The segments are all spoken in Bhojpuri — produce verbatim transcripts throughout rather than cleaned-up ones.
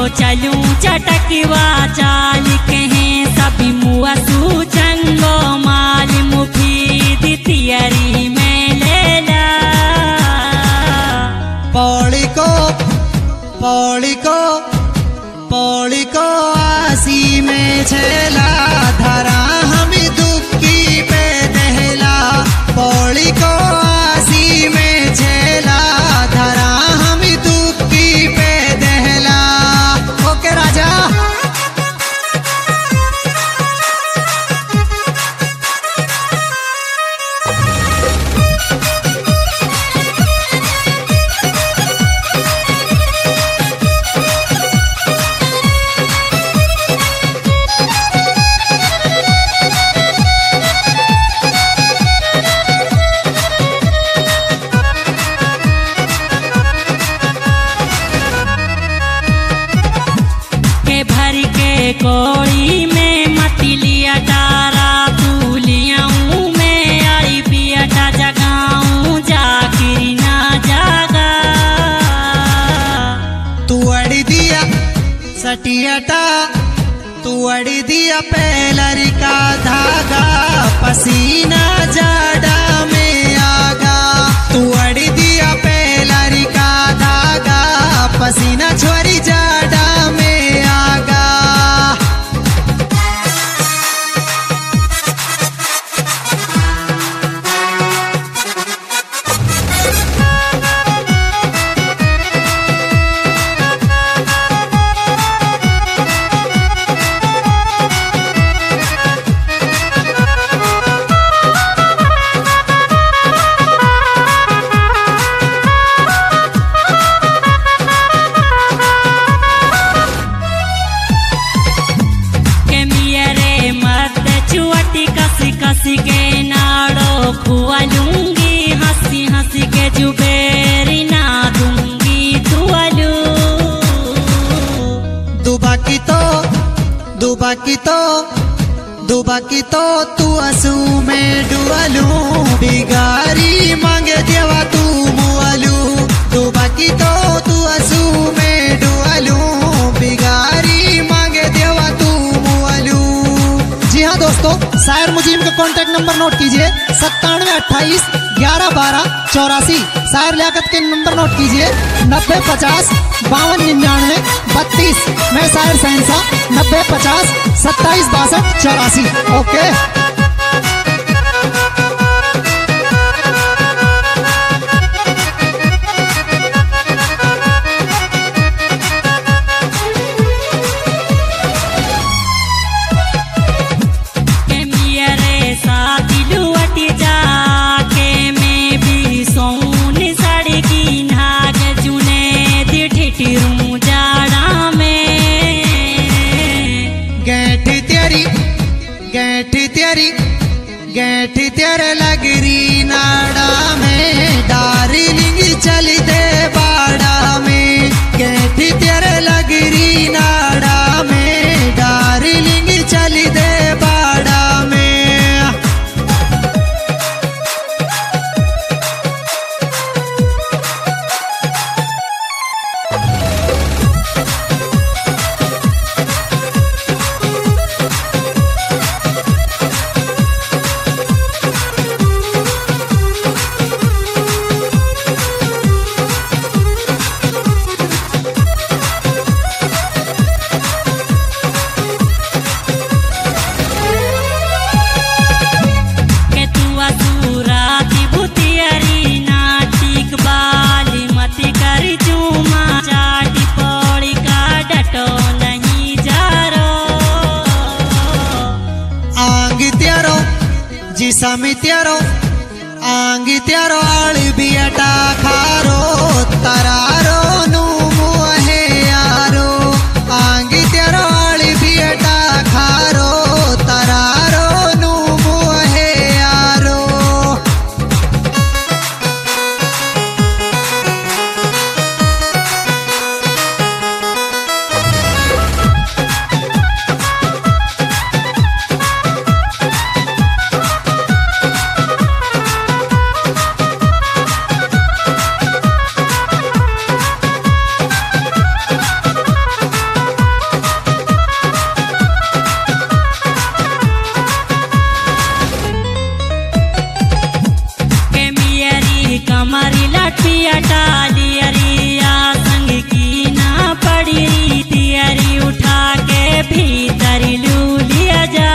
चलूं चटकवा चाल कहें सभी मुआ सूचंगो माल मुफीद तियरी में लेला पौड़ी को पौड़ी को पौड़ी को आसी में छेला धरा हम दुखी पे दहला पौड़ी को आसी में छेला धरा हम दुखी पे दहला। ओके राजा कोड़ी में मतिलिया डारा तूलियाऊं में आई पियटा जगाऊं जाकिरी ना जागा तू अड़ी दिया सटियाटा तू अड़ी दिया पेलरी का धागा पसीना जाड़ा में आगा तू अड़ी दिया पेलरी का धागा पसीना छोरी जाड़ा में आगा। कसी के नाड़ो खुआलूंगी हंसी हंसी के जुबेरी ना दूंगी तुआलू दुबा की तो दुबा की तो दुबा की तो तू असू में डुअलू बिगारी मांगे देवा तू मुआलू दुबा की तो तू असू में डुअलू बिगारी मांगे देवा तू मुआलू। जी हाँ दोस्तों शायर मुजीब का कॉन्टैक्ट नंबर नोट कीजिए सत्तानवे अट्ठाईस ग्यारह बारह चौरासी। शायर लियाकत के नंबर नोट कीजिए नब्बे पचास बावन निन्यानवे बत्तीस। मैं शायर सहनसा नब्बे पचास सत्ताईस बासठ चौरासी। ओके गेट तेरे लगरी नाड़ा में डार्लिंग चली दे बाड़ा में गेट तेरे लगरी नाड़ा में डार्लिंग चली दे बाड़ा में। समी त्यारो आंग त्यारो आली बियटा खारो तरारो नु मुहे यारो आंग त्यारो आली बियटा खारो तरारो नु मुहे यारो। पिया टालियरिया संग की ना पड़ी तियरी उठा के भीतर लू लिया जा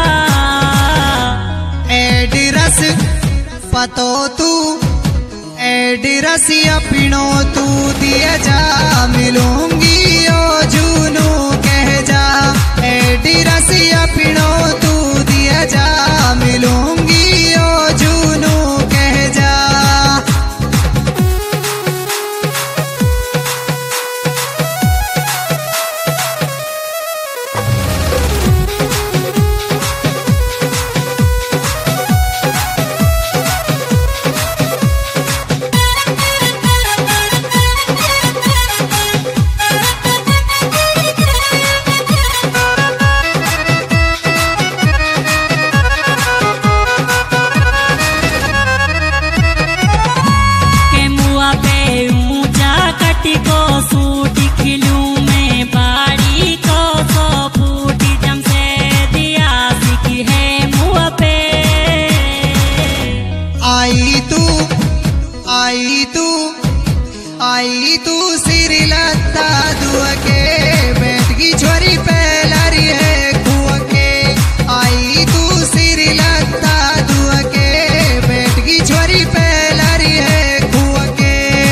एड्रेस पतो तू एड्रेस पिनो तू दिया जा मिलूंगी ओ जूनू कह जा एड्रेस पिनो तू दिया जा मिलूंगी ओ जूनू कह जा को सूट खिलूं में बाड़ी को सो फूट जम से दिया सिकी है मुँह पे आई तू आई तू आई तू सिर लता दुआ के बैठ की छोरी पहलारी है कुआ के आई तू सिर लता दुआ के बैठ की छोरी पहलारी है कुआ के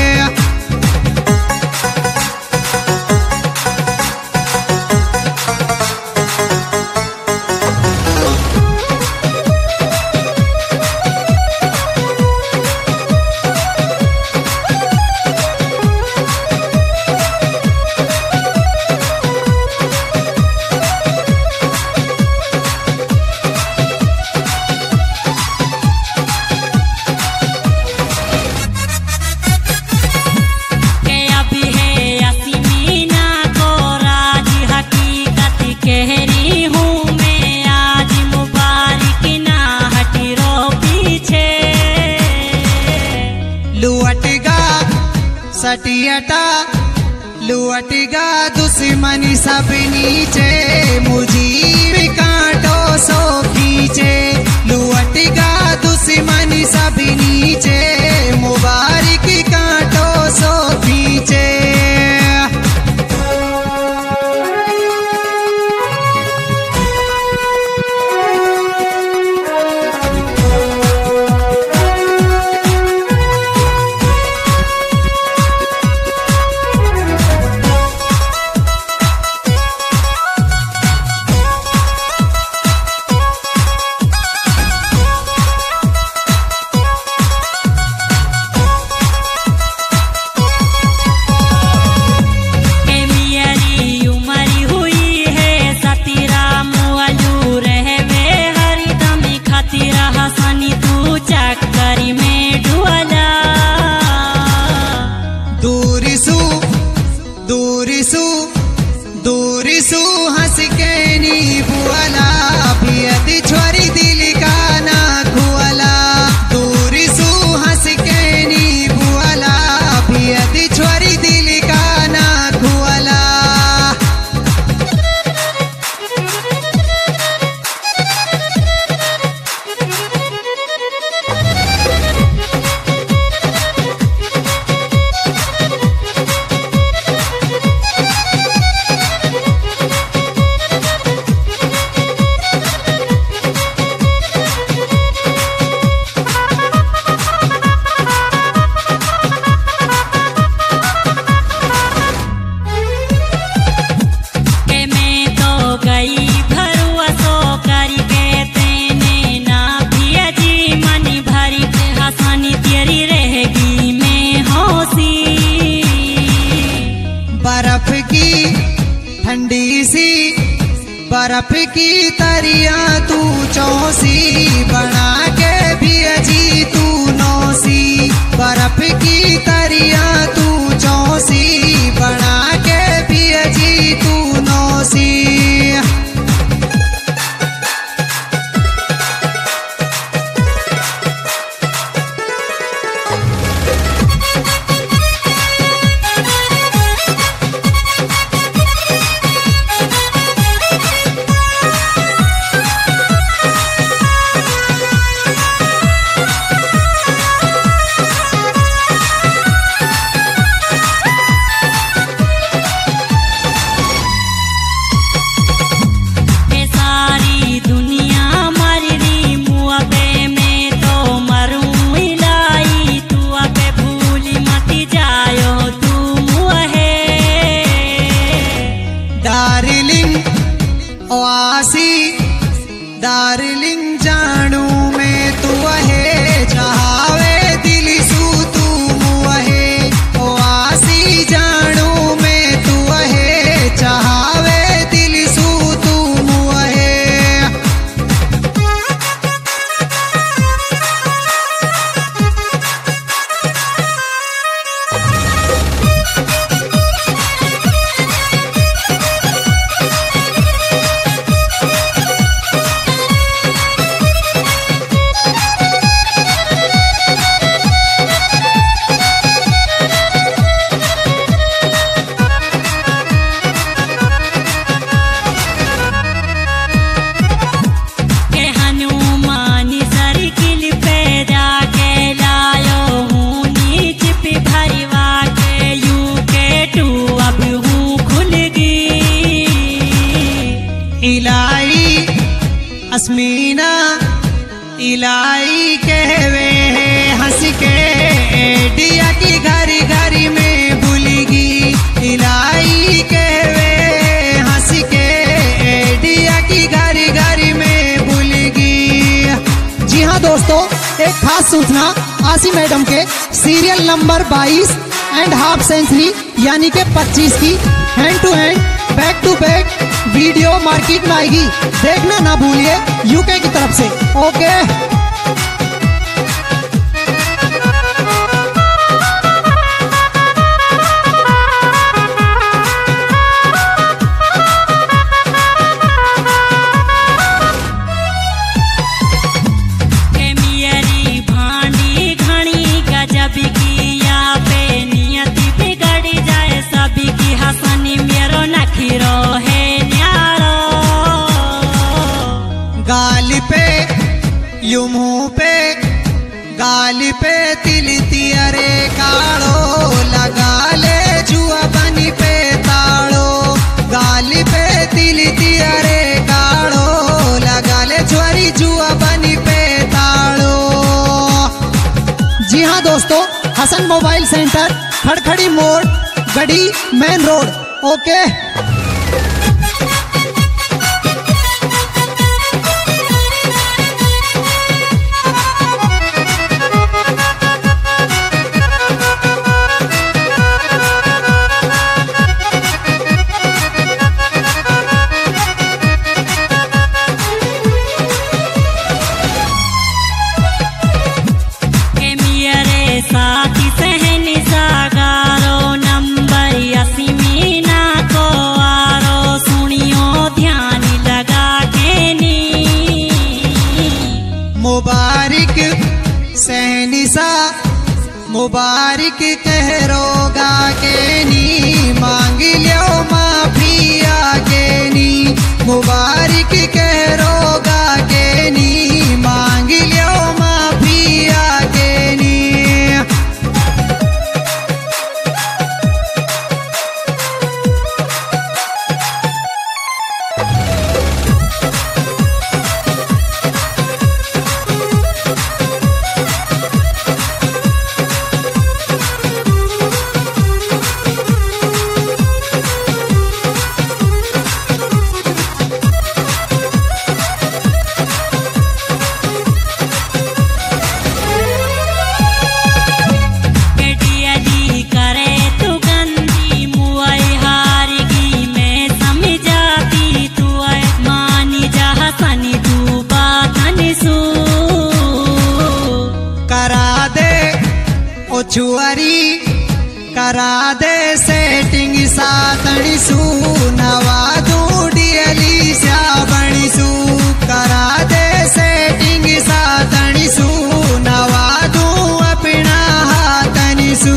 कहरी हूँ मैं आज मुबारक ना हटरो पीछे लुअटगा सटियटा लुअटगा दुश्मनी सब नीचे मुझी कांटो सो खींचे लुअटगा दुश्मनी सब नीचे मुबारक कांटो सो खींचे हसनी तू चक्करी में डुअला दूरी सू दूरी सू दूरी सू हंस के नी बुआला पियती छोरी दिल का ना खुआला दूरी सू हंस के नी बुआला पियती छोरी दिल का ना खुआला बर्फ की ठंडी सी बर्फ की तरिया तू चौसी बना के भी अजी तू नौसी बर्फ की तरिया तू चौसी बना के भी अजी तू नौसी पश्मीना इलाई कहवे है हंस के डिया की घरी घरी में भूलगी इलाई कहवे हंस के डिया की घरी घरी में भूलगी। जी हाँ दोस्तों, एक खास सूचना आसी मैडम के सीरियल नंबर बाईस एंड हाफ सेंचुरी यानी के पच्चीस की hand to hand back to back video market में आएगी, देखना ना भूलिए यूके की तरफ से। ओके गाल पे यू मुँह पे गाल पे तिल तियरे काड़ो लगा ले जुआ बनी पे ताड़ो गाल पे तिल तियरे काड़ो लगा ले ज्वारी जुआ बनी पे ताड़ो। जी हाँ दोस्तों, हसन मोबाइल सेंटर खड़खड़ी मोड़ गढ़ी मेन रोड। ओके साथी सहनी सागारो नंबर यसीमीना को आरो सुनियो ध्यान लगा के नी मुबारक सहनी सा मुबारक कहरोगा के नी मांग लियो माफी आगे नी मुबारक कहरोगा के नी मांग लियो माफी आगे नी। छुआरी करा दे सेटिंग सातणी सू नवा दूडियली श्यावणी सू करा दे सेटिंग सातणी सू नवा दू अपना हाथनी सू।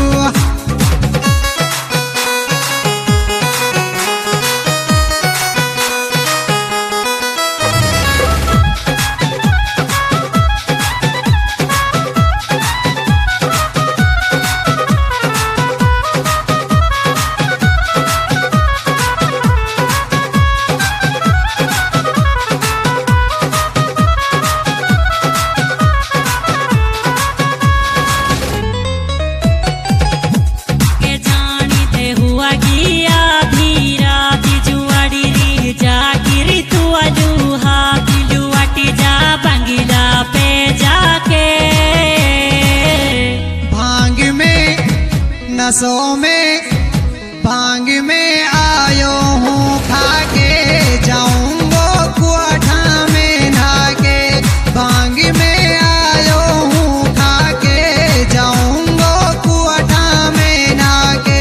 नसों में भांग में आयो हूँ खाके जाऊंगो कुआठा में नहाके भांग में आयो हूँ खाके जाऊंगो कुआठा में नहाके।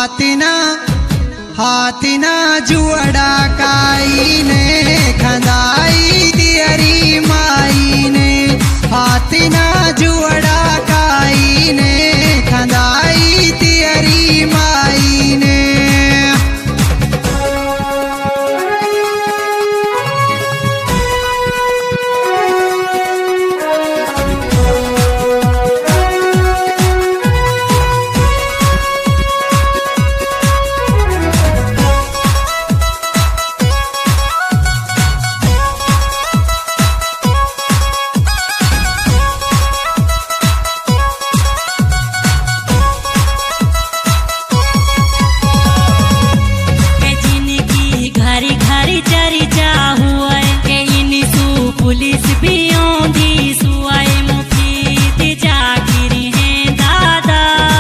हाथिना हाथिना जुअड़ा काई ने खंदाई दियरी माई ने हाथिना जुअड़ा काई ने खंदाई दियरी माई ने पुलिस भी आंधी सुआए मुफीद जागिर हैं दादा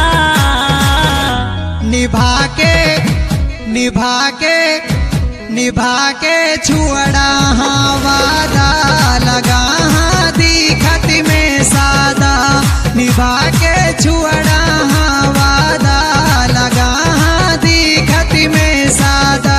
निभा के निभा के निभा के छुअड़ा हाँ वादा लगा हाँ दिखत में सादा निभा के छुअड़ा हाँ वादा लगा हाँ दिखत में सादा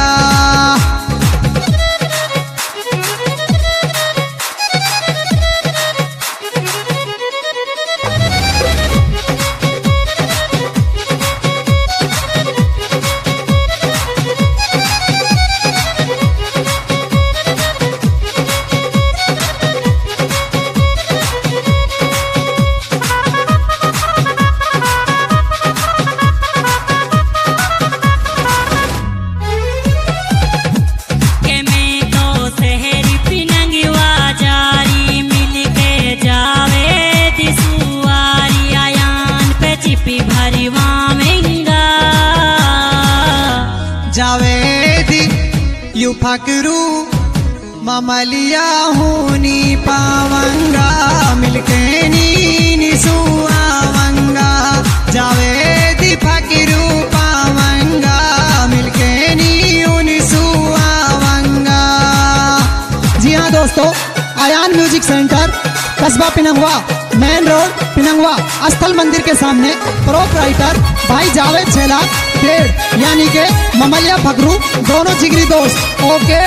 जावेदी यू फकरू ममलिया हूनी पावंगा मिलके नी सुआवंगा जावेदी फकरू पावंगा मिलके नी सुआवंगा। जी हाँ दोस्तों, आयान म्यूजिक सेंटर कस्बा पिनंगवा मेन रोड पिनंगवा स्थल मंदिर के सामने प्रोपराइटर भाई जावेद छेला डेढ़ यानी के ममलिया फकरू दोनों जिगरी दोस्त। ओके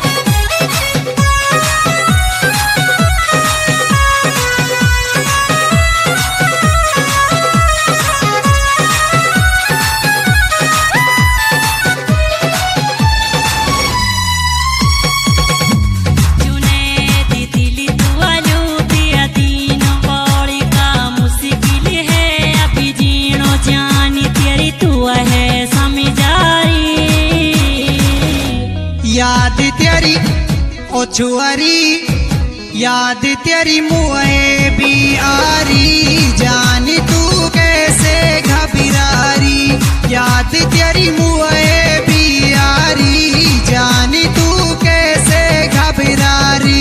याद तेरी ओ छुअरी याद तेरी मुए भी आरी जान तू कैसे घबरारी याद तेरी मुए भी आरी जान तू कैसे घबरारी।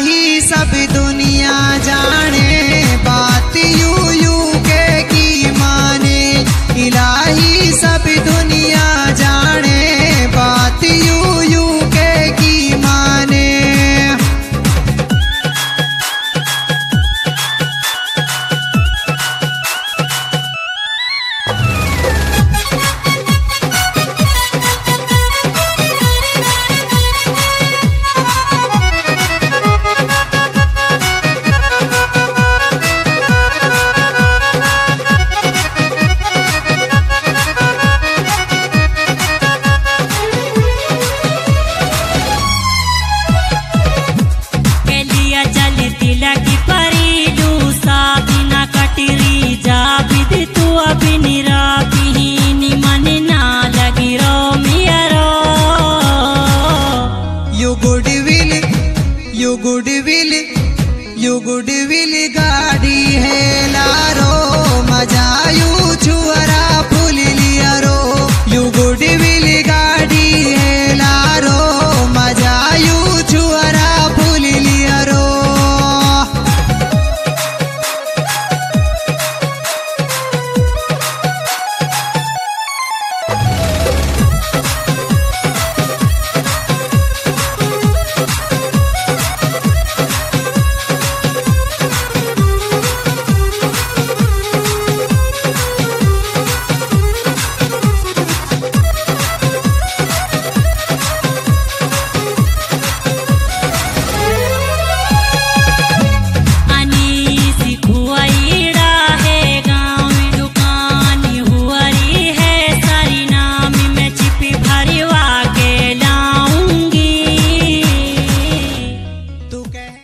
इलाही सब दुनिया जाने बात यू यू के की माने इलाही सब दुनिया जाने बात यू यू के की माने यू गुडविल यू गुडविल गाड़ी है लारो मजा यू छुआ